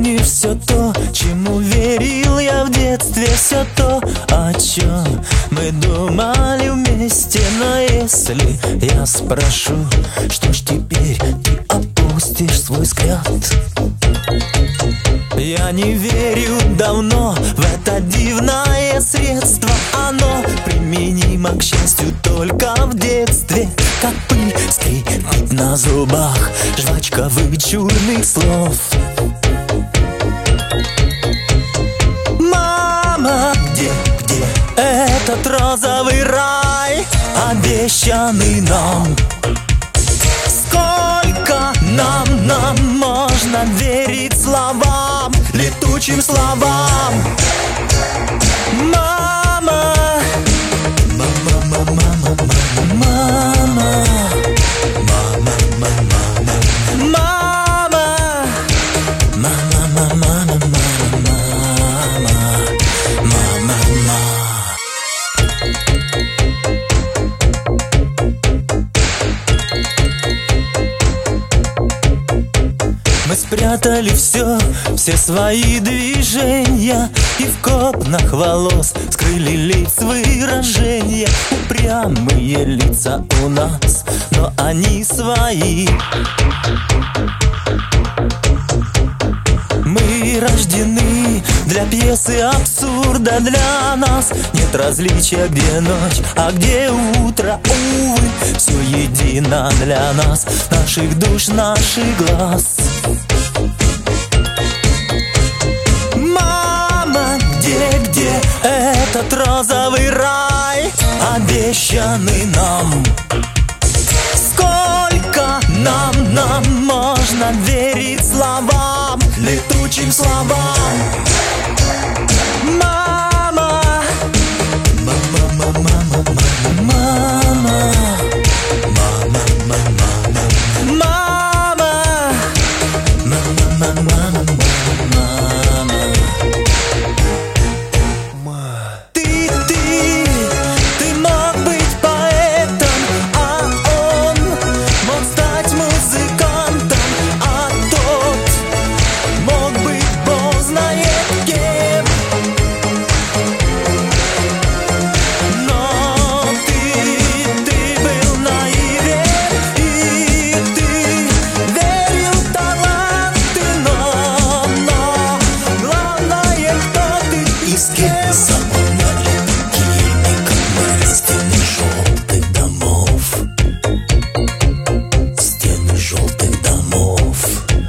помню все то, чему верил я в детстве, все то, о чем мы думали вместе. Но если я спрошу, что ж теперь ты опустишь свой взгляд? Я не верю давно в это дивное средство. Оно применимо, к счастью, только в детстве. Как пыль скрипит на зубах жвачка вычурных слов. Мама, где этот розовый рай, обещанный нам? Сколько нам можно верить словам, летучим словам? Мама, мама, мама, мама, мама, мама, мама, мама, мама, мама. Мы спрятали все свои движения, и в копнах волос скрыли лиц выражения. Упрямые лица у нас, но они свои. Мы рождены для пьесы абсурда, для нас нет различия, где ночь, а где утро. Увы, все едино для нас, наших душ, наших глаз. Мама, где этот розовый рай, обещанный нам? Сколько нам можно верить словам, летучим словам? Мама, мама, мама, мама, мама, мама, мама, мама, мама. Ты мог быть поэтом, а он мог стать музыкантом, а тот мог быть бог знает кем. Но ты был наивен, и ты верил в таланты, но главное, кто ты и с кем. Заполняли такими, как мы, стены желтых домов, стены желтых домов.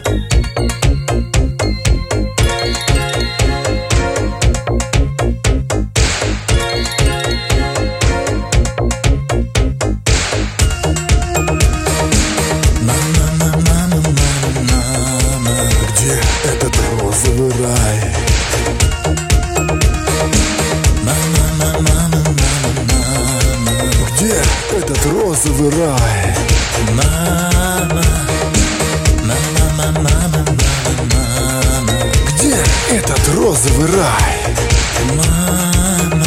Мама, мама, мама, мама, Где этот розовый рай? мама, мама, мама, мама, Где этот розовый рай? мама, мама, мама, мама, мама, Где этот розовый рай? мама.